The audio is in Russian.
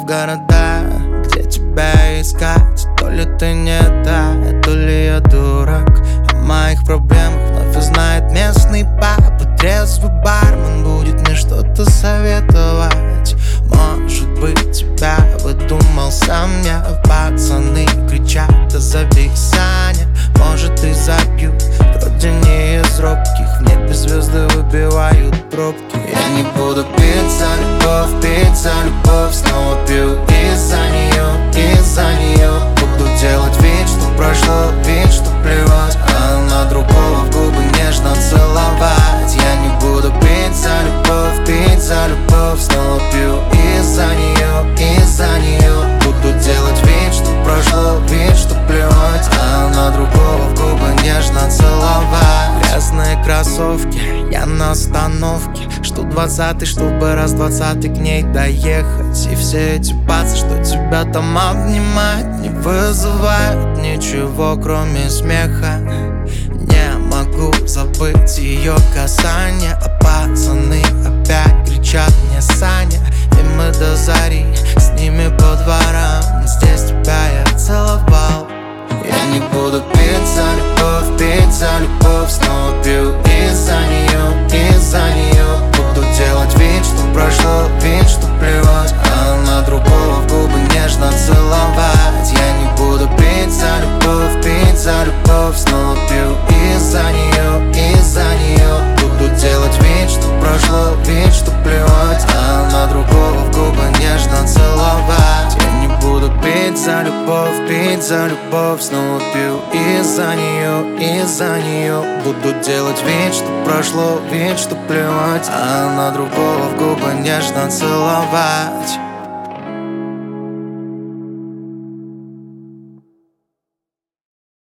города, где тебя искать. То ли ты не та, то ли я дурак. О моих проблемах вновь узнает местный пап. И трезвый бармен будет мне что-то советовать. Может быть, тебя выдумал сам я. Пацаны кричат: да зови Саня. Может, и забью, вроде не из робких. В небе звезды выбивают пробки. Я не буду пить за любовь, пить за любовь. Снова пью из-за нее, из-за нее. Буду делать вид, что прошло, вид, что плевать, а на другого в губы нежно целовать. Я не буду пить за любовь, пить за любовь. Снова пью из-за нее, из-за нее. Буду делать вид, что прошло, вид, что плевать, а на другого в губы нежно целовать. Грязные кроссовки, я на остановке. Жду 20-й, чтобы раз 20-й к ней доехать. И все эти пацы, что тебя там обнимают, не вызывают ничего, кроме смеха. Не могу забыть ее касание. А пацаны опять кричат мне: Саня. И мы до зари с ними по дворам. Здесь тебя я целовал. Я не буду пить за любовь, пить за любовь. Снова пью из-за нее, из-за нее. Буду делать вид, что прошло, вид, что плевать, а на другого в губы нежно целовать. Я не буду пить за любовь, пить за любовь. Снова пью из-за нее, из-за нее. Буду делать вид, что прошло, вид, что плевать, а на другого в губы нежно целовать. Я не буду пить за любовь, пить за любовь. Снова пью из-за нее, из-за нее. Буду делать вид, что прошло, вид, что плевать, а на другого в губы нежно целовать.